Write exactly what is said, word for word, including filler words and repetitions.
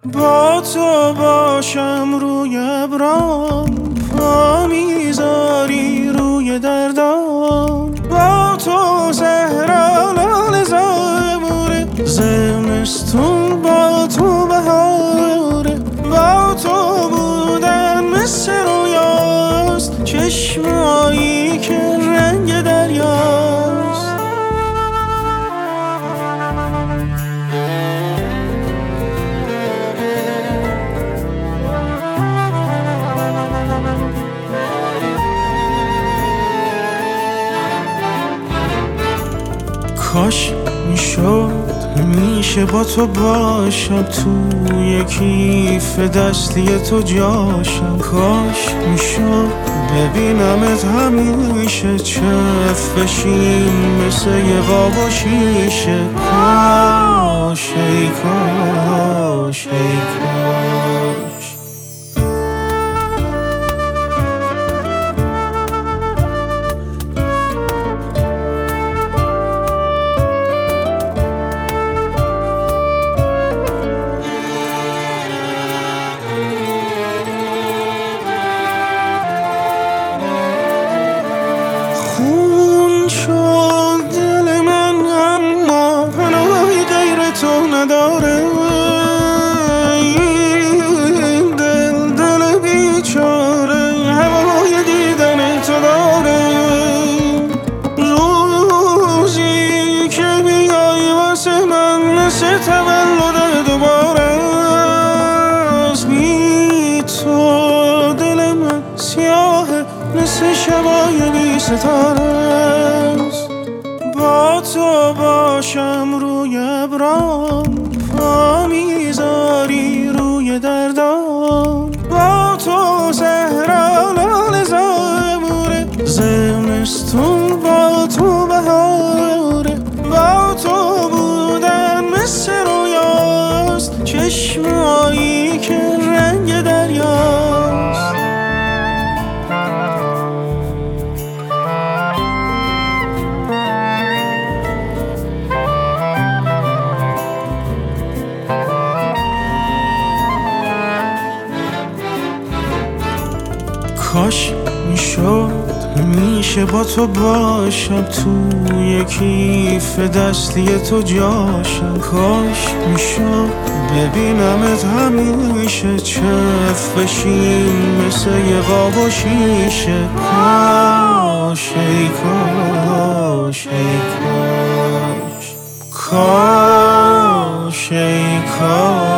با تو باشم روی ابرام، پا میذاری روی دردام. با تو زهران زبوره، زمستون با تو بهاره. با تو بودن مثل رویاست، چشمایی که رنگ دریاست. کاش میشد همیشه با تو باشم، توی کیف دستی تو جاشم. کاش میشد ببینمت همیشه، چف بشیم مثل یه قاب و شیشه. کاش ای کاش ای کاش. خون شد دل من اما پناهی غیر تو نداره. این دل دل بیچاره هوای دیدن تو داره. روزی که بیای واسه من مثل تولد دوباره. از بی تو دل من سیاهه مثل شبای بی ستاره است. با تو باشم روی ابرام، پا میذاری روی دردام. با تو زهران زبوره، زمستون با تو بهاره. با تو بودن مثل رویاست، چشمایی که رنگ دریاست. کاش میشد همیشه با تو باشم، توی کیف دستی تو جاشم. کاش میشد ببینمت همیشه، چف بشیم مثل یه قاب و شیشه. کاش ای کاش ای کاش. کاش ای کاش.